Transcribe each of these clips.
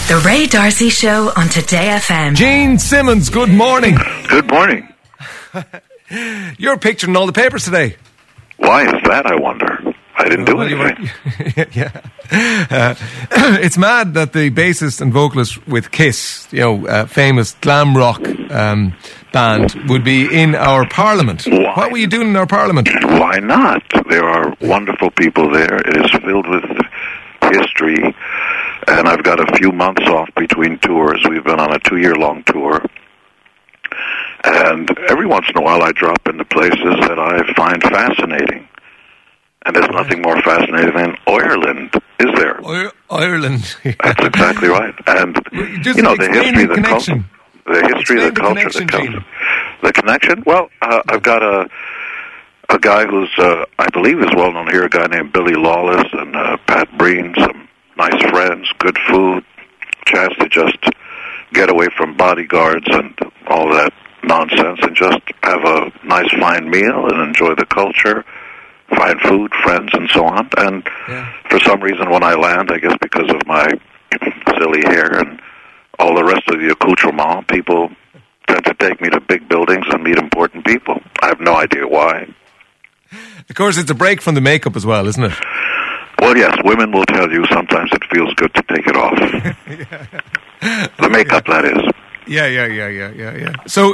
The Ray D'Arcy Show on Today FM. Gene Simmons, good morning. Good morning. You're pictured in all the papers today. Why is that, I wonder? I didn't do anything. It's mad that the bassist and vocalist with Kiss, famous glam rock band, would be in our parliament. Why? What were you doing in our parliament? Why not? There are wonderful people there. It is filled with history, and I've got a few months off between tours. We've been on a 2-year-long tour, and every once in a while I drop into places that I find fascinating. And there's nothing more fascinating than Ireland, is there? Ireland. That's exactly right. And, just the history, the connection. The history of the culture that comes. The connection? Well, I've got a guy who's, I believe is well known here, a guy named Billy Lawless and Pat Breen, some nice friends, good food, chance to just get away from bodyguards and all that nonsense and just have a nice fine meal and enjoy the culture, find food, friends, and so on. And for some reason when I land, I guess because of my silly hair and all the rest of the accoutrement, people tend to take me to big buildings and meet important people. I have no idea why. Of course, it's a break from the makeup as well, isn't it? Well, yes, women will tell you sometimes it feels good to take it off. The makeup, that is. Yeah. So,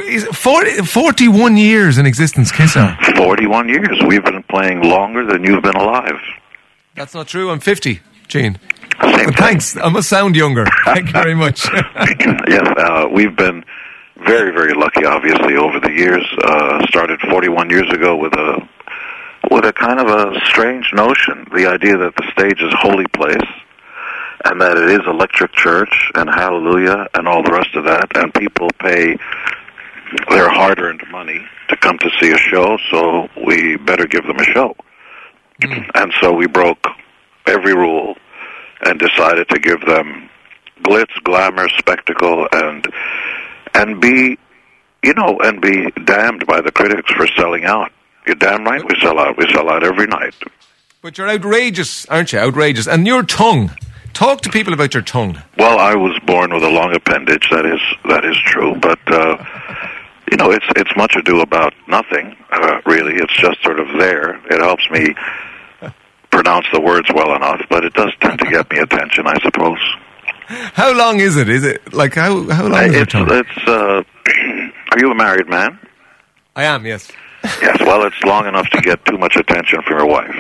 41 years in existence, Kiss are. 41 years. We've been playing longer than you've been alive. That's not true. I'm 50, Gene. Same thanks. I must sound younger. Thank you very much. Yes, we've been very, very lucky, obviously, over the years. Started 41 years ago with a kind of a strange notion, the idea that the stage is a holy place, and that it is electric church, and hallelujah, and all the rest of that, and people pay their hard-earned money to come to see a show, so we better give them a show. And so we broke every rule and decided to give them glitz, glamour, spectacle, and be damned by the critics for selling out. You're damn right we sell out. We sell out every night. But you're outrageous, aren't you? Outrageous. And your tongue. Talk to people about your tongue. Well, I was born with a long appendage. That is true. But it's much ado about nothing. Really, it's just sort of there. It helps me pronounce the words well enough, but it does tend to get me attention, I suppose. How long is it? Is it like how long is your tongue? Are you a married man? I am. Yes. Yes. Well, it's long enough to get too much attention from your wife.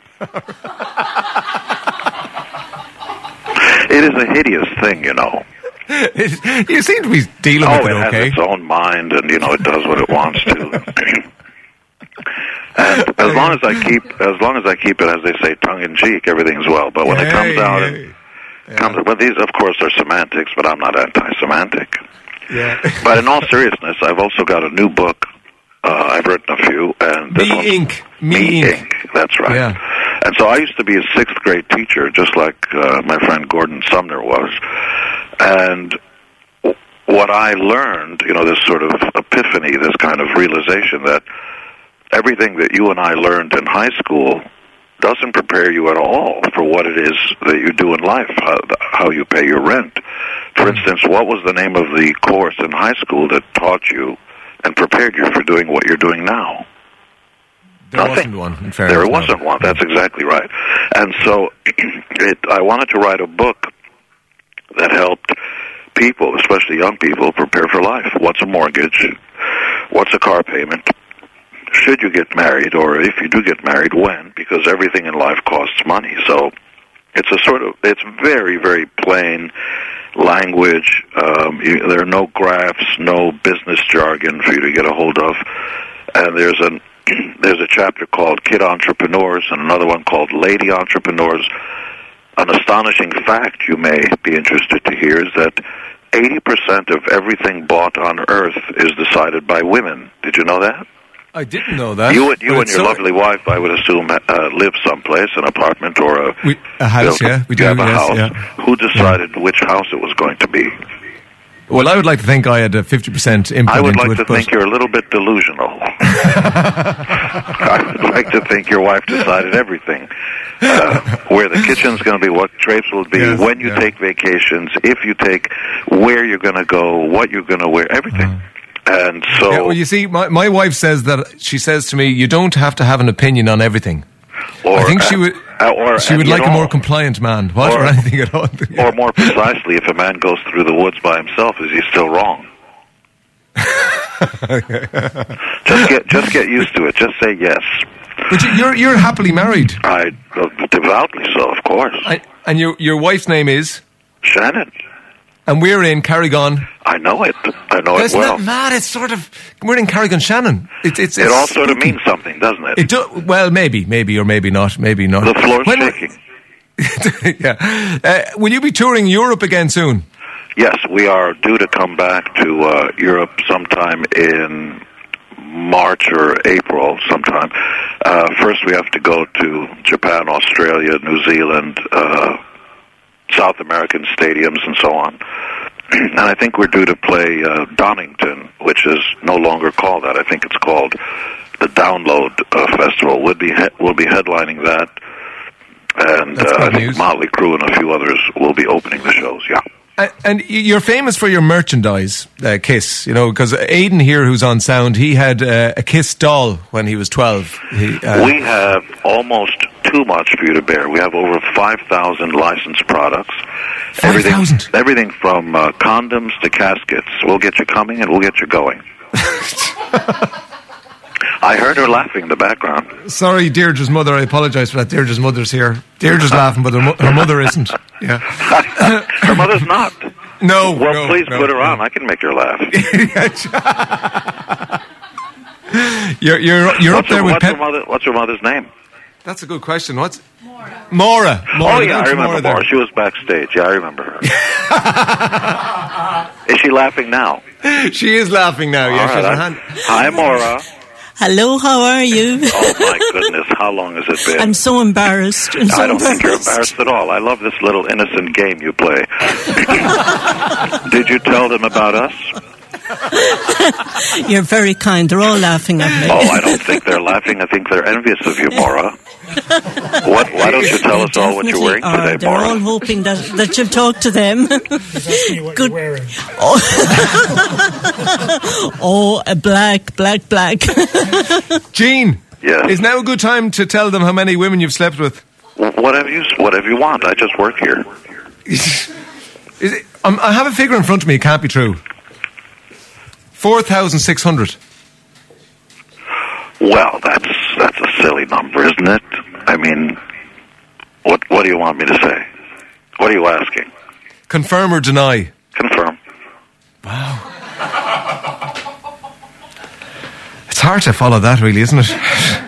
It is a hideous thing, You seem to be dealing with it okay. It has its own mind, and, it does what it wants to. And as long as I keep it, as they say, tongue-in-cheek, everything's well. But when it comes out well, these, of course, are semantics, but I'm not anti-semantic. Yeah. But in all seriousness, I've also got a new book. I've written a few, and this one's Me Inc. That's right. Yeah. And so I used to be a 6th grade teacher, just like my friend Gordon Sumner was. And what I learned, this sort of epiphany, this kind of realization that everything that you and I learned in high school doesn't prepare you at all for what it is that you do in life, how you pay your rent. For instance, what was the name of the course in high school that taught you and prepared you for doing what you're doing now? There Nothing. Wasn't one, in fairness. There wasn't one. That's exactly right. And so I wanted to write a book that helped people, especially young people, prepare for life. What's a mortgage? What's a car payment? Should you get married, or if you do get married, when? Because everything in life costs money. So it's very, very plain language. There are no graphs, no business jargon for you to get a hold of. And there's a chapter called Kid Entrepreneurs and another one called Lady Entrepreneurs. An astonishing fact you may be interested to hear is that 80% of everything bought on Earth is decided by women. Did you know that? I didn't know that. You and your lovely wife, I would assume, live someplace, an apartment or a house. Yeah, we do have a house. Yeah. Who decided which house it was going to be? Well, I would like to think I had a 50% input I would into like it, to think you're a little bit delusional. I would like to think your wife decided everything. Where the kitchen's going to be, what drapes will be, Yes, when you take vacations, if you take, where you're going to go, what you're going to wear, everything. And so... Yeah, well, you see, my wife says that, she says to me, you don't have to have an opinion on everything. Or, I think she would like a more compliant man. What? Or anything at all. Or more precisely, if a man goes through the woods by himself, is he still wrong? Just get used to it. Just say yes. But you're happily married. Devoutly so, of course. And your wife's name is? Shannon. And we're in Carrigon. I know it. I know it well. Isn't that mad? It's sort of... We're in Carrigon Shannon. It all sort of means something, doesn't it? Well, maybe or maybe not. Maybe not. The floor's shaking. Yeah. Will you be touring Europe again soon? Yes, we are due to come back to Europe sometime in March or April sometime. First we have to go to Japan, Australia, New Zealand, South American stadiums and so on. And I think we're due to play Donington, which is no longer called that. I think it's called the Download Festival. We'll be headlining that. And I think Motley Crue and a few others will be opening the shows, yeah. And you're famous for your merchandise, Kiss, because Aidan here, who's on sound, he had a Kiss doll when he was 12. We have almost too much for you to bear. We have over 5,000 licensed products. 5,000? Everything from condoms to caskets. We'll get you coming and we'll get you going. I heard her laughing in the background. Sorry, Deirdre's mother. I apologise for that. Deirdre's mother's here. Deirdre's laughing, but her mother isn't. Yeah, her mother's not. No. Well, please put her on. I can make her laugh. You're up there with what's her mother's name? That's a good question. What's Maura? Oh yeah, I remember Maura. She was backstage. Yeah, I remember her. Is she laughing now? She is laughing now. Yeah, she's her hand. Hi, Maura. Hello, how are you? Oh, my goodness. How long has it been? I'm so embarrassed. I don't think you're embarrassed at all. I love this little innocent game you play. Did you tell them about us? You're very kind. They're all laughing at me. Oh, I don't think they're laughing. I think they're envious of you, Maura. Why don't you tell us all what you're wearing today, They're Maura? all hoping that you've talked to them. Just ask me what you're wearing. Oh, black. Gene, yes. Is now a good time to tell them how many women you've slept with? Whatever you want. I just work here. I have a figure in front of me. It can't be true. 4,600. Well, that's a silly number, isn't it? I mean, what do you want me to say? What are you asking? Confirm or deny? Confirm. Wow. It's hard to follow that, really, isn't it?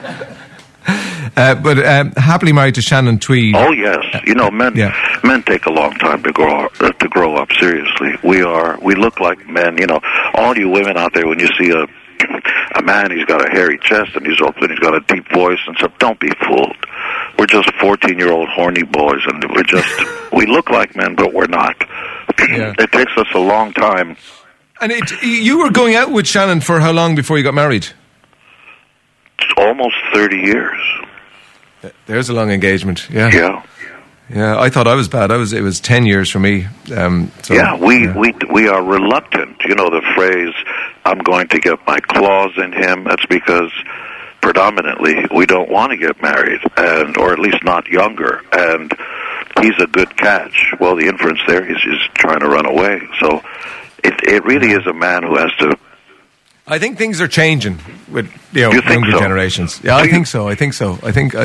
But happily married to Shannon Tweed. Oh yes, men take a long time to grow up. Seriously, we look like men. All you women out there, when you see a man, he's got a hairy chest and he's open, he's got a deep voice and stuff. Don't be fooled. We're just 14-year-old horny boys, and we look like men, but we're not. Yeah. It takes us a long time. And you were going out with Shannon for how long before you got married? Almost 30 years. There's a long engagement. Yeah. Yeah. Yeah, I thought I was bad. It was 10 years for me. We are reluctant. You know the phrase, I'm going to get my claws in him. That's because predominantly we don't want to get married, or at least not younger. And he's a good catch. Well, the inference there is he's trying to run away. So it really is a man who has to. I think things are changing with younger generations. Yeah, I think so. I think the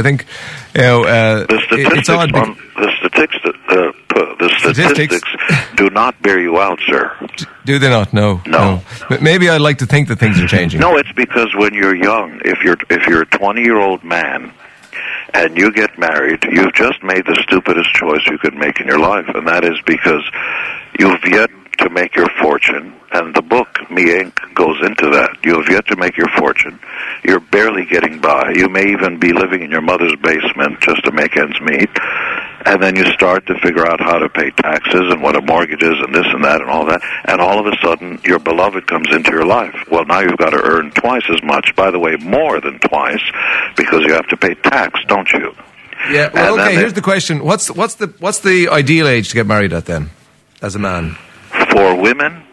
statistics do not bear you out, sir. Do they not? No. But maybe I'd like to think that things are changing. No, it's because when you're young, if you're a 20-year-old man and you get married, you've just made the stupidest choice you could make in your life, and that is because you've yet to make your fortune, and the book, Me Inc., goes into that. You have yet to make your fortune. You're barely getting by. You may even be living in your mother's basement just to make ends meet. And then you start to figure out how to pay taxes and what a mortgage is and this and that and all that. And all of a sudden, your beloved comes into your life. Well, now you've got to earn twice as much. By the way, more than twice, because you have to pay tax, don't you? Yeah. Well, okay. Here's the question: What's the ideal age to get married at then, as a man? For women,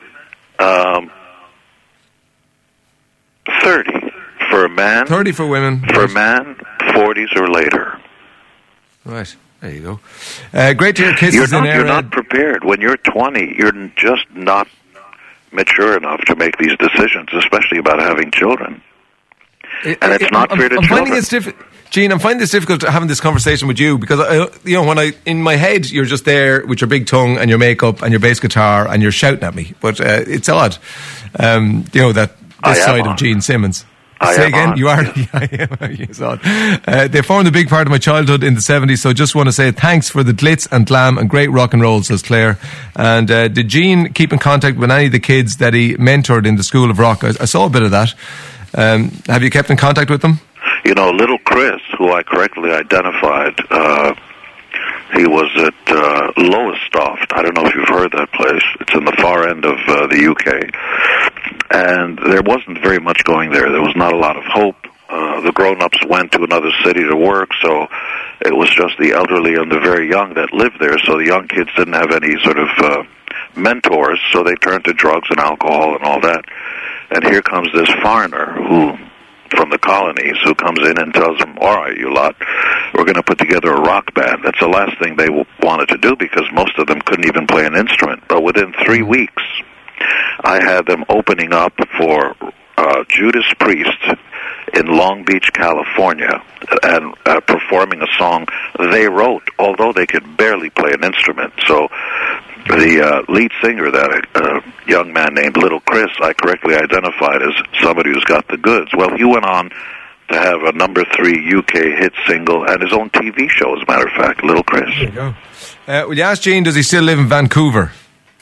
30. For a man, 30 for women. For a man, 40s or later. Right. There you go. Great to hear Kiss is in there. You're not prepared. When you're 20, you're just not mature enough to make these decisions, especially about having children. And it's not fair to children. Gene, I'm finding this difficult having this conversation with you because, when in my head, you're just there with your big tongue and your makeup and your bass guitar and you're shouting at me. But it's odd, that this side of Gene Simmons. Say again, you are. Yes, odd. They formed a big part of my childhood in the 70s, so I just want to say thanks for the glitz and glam and great rock and roll, says Claire. And did Gene keep in contact with any of the kids that he mentored in the School of Rock? I saw a bit of that. Have you kept in contact with them? Little Chris, who I correctly identified, he was at Lowestoft. I don't know if you've heard that place. It's in the far end of the UK. And there wasn't very much going there. There was not a lot of hope. The grown-ups went to another city to work, so it was just the elderly and the very young that lived there. So the young kids didn't have any sort of mentors, so they turned to drugs and alcohol and all that. And here comes this foreigner from the colonies who comes in and tells them, all right, you lot, we're going to put together a rock band. That's the last thing they wanted to do because most of them couldn't even play an instrument. But within 3 weeks, I had them opening up for Judas Priest in Long Beach, California, and performing a song they wrote, although they could barely play an instrument. So the lead singer, that young man named Little Chris, I correctly identified as somebody who's got the goods. Well, he went on to have a number 3 UK hit single and his own TV show, as a matter of fact, Little Chris. There you go. Will you ask Gene, does he still live in Vancouver?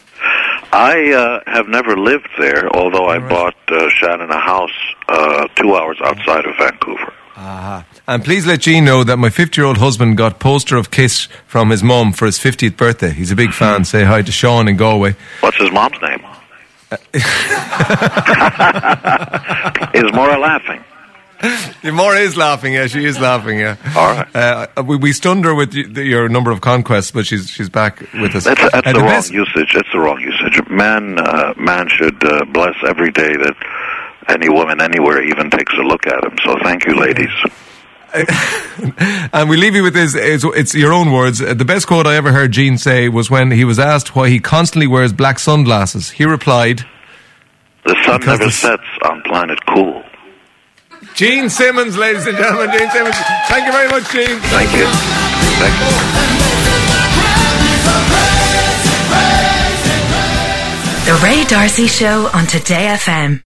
I have never lived there, although I bought Shannon a house 2 hours outside of Vancouver. And please let Gene know that my 50-year-old husband got poster of Kiss from his mum for his 50th birthday. He's a big fan. Say hi to Sean in Galway. What's his mom's name? Is Maura laughing? Maura is laughing, yeah. She is laughing, yeah. All right. We stunned her with your number of conquests, but she's back with us. That's the wrong usage. That's the wrong usage. Man should bless every day that any woman anywhere even takes a look at him. So thank you, ladies. And we leave you with this. It's your own words. The best quote I ever heard Gene say was when he was asked why he constantly wears black sunglasses. He replied, "The sun never sets on planet cool." Gene Simmons, ladies and gentlemen. Gene Simmons. Thank you very much, Gene. Thank you. Thank you. The Ray D'Arcy Show on Today FM.